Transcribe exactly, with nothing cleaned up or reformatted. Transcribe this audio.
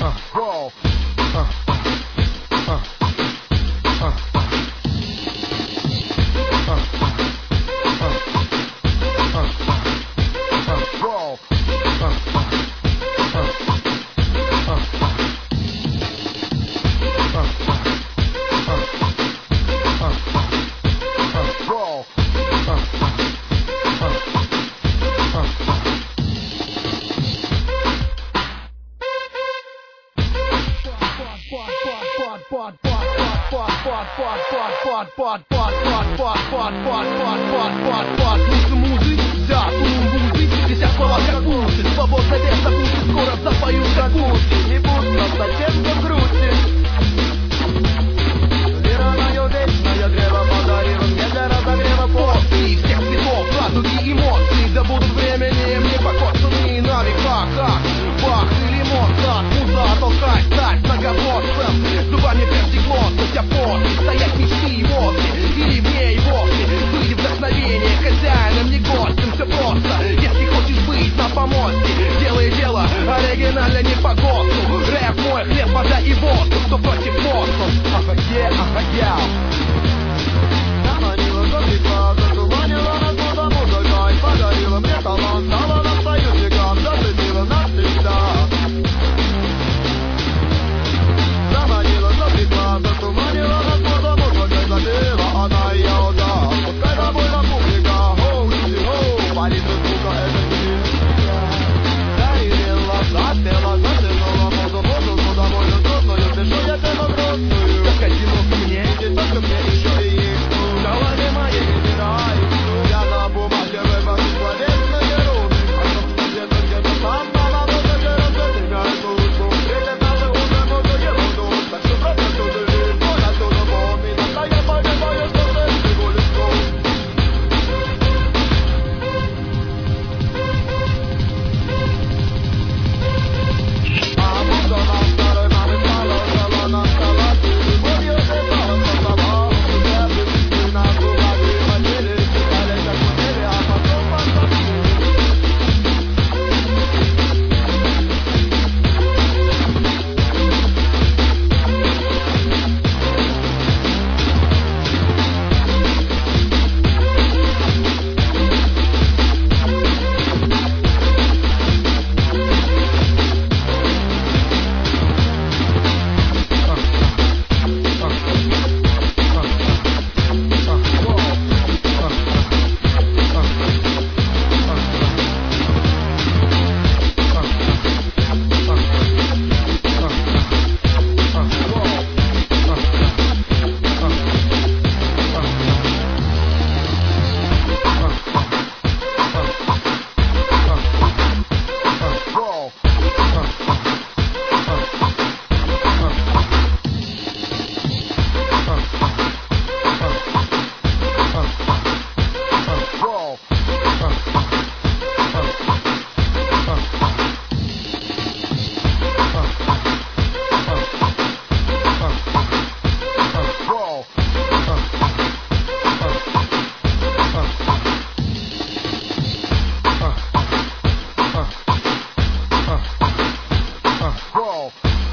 Слушай музык, да, кулумбузы, висят слова как бусы. Свободно веса бусы, скоро запоют как бусы. Не будто совсем в грусти. Вера мое вечное древо подарила мне для разогрева Порции всех цветов, радуги, эмоций, да будут временем непокорственные на века. Как Бах или Моцарт, муза толкает стать многоборцем. Зубами престекло, хотя после стоять мечты и вовсе, или вне и вовсе. Были вдохновение хозяином, не гостем, все просто. Если хочешь быть на помосте, делай дело оригинально, не по ГОСТу. Рэп мой, хлеб, вода и воздух, кто против ГОСТу. Ахаге, ахагяу. Заманила, завлекла, затуманила нас муза музыкой. Подарила мне талант, стала нам союзником, зацепила навсегда. Заманила, завлекла, затуманила нас муза музыкой. Запела она и я, да. Пускай довольна публика, хоу, люди, хоу. Палитра звука, это не доверила, запела, затянула музу, музыку довольно трудную. Пишу я тему грустную. Так одиноко мне, не только мне, еще и их. В голове моей выбирай. Я на бумаге выбору словесные руны. А чтоб где-то, где-то там, мама, музыка раздвигает душу. Встретят наши уже музыки будут. Так что просто туды лишь, боль оттуда помни. Тогда я понимаю, что ты всего лишь сон. А музыка нам старой мамы стала, стала нам стала. Ты любовью держала, создала. Roll.